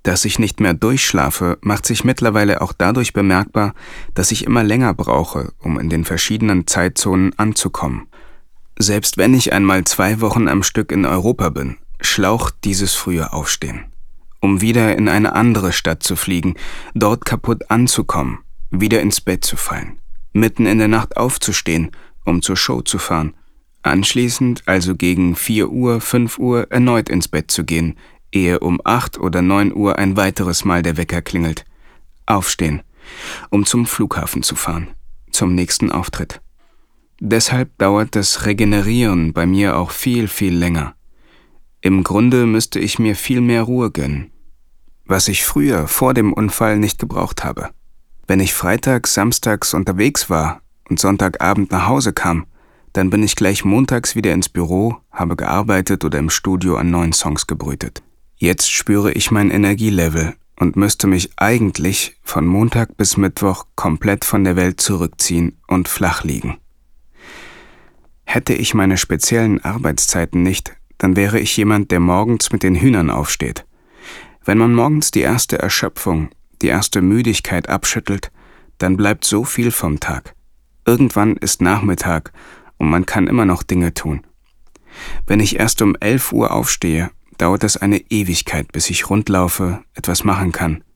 Dass ich nicht mehr durchschlafe, macht sich mittlerweile auch dadurch bemerkbar, dass ich immer länger brauche, um in den verschiedenen Zeitzonen anzukommen. Selbst wenn ich einmal 2 Wochen am Stück in Europa bin, schlaucht dieses frühe Aufstehen. Um wieder in eine andere Stadt zu fliegen, dort kaputt anzukommen, wieder ins Bett zu fallen, mitten in der Nacht aufzustehen, um zur Show zu fahren, anschließend also gegen 4 Uhr, 5 Uhr erneut ins Bett zu gehen, ehe um 8 oder 9 Uhr ein weiteres Mal der Wecker klingelt. Aufstehen, um zum Flughafen zu fahren, zum nächsten Auftritt. Deshalb dauert das Regenerieren bei mir auch viel, viel länger. Im Grunde müsste ich mir viel mehr Ruhe gönnen, was ich früher vor dem Unfall nicht gebraucht habe. Wenn ich freitags, samstags unterwegs war und Sonntagabend nach Hause kam, dann bin ich gleich montags wieder ins Büro, habe gearbeitet oder im Studio an neuen Songs gebrütet. Jetzt spüre ich mein Energielevel und müsste mich eigentlich von Montag bis Mittwoch komplett von der Welt zurückziehen und flach liegen. Hätte ich meine speziellen Arbeitszeiten nicht, dann wäre ich jemand, der morgens mit den Hühnern aufsteht. Wenn man morgens die erste Erschöpfung, die erste Müdigkeit abschüttelt, dann bleibt so viel vom Tag. Irgendwann ist Nachmittag und man kann immer noch Dinge tun. Wenn ich erst um 11 Uhr aufstehe, dauert es eine Ewigkeit, bis ich rundlaufe, etwas machen kann.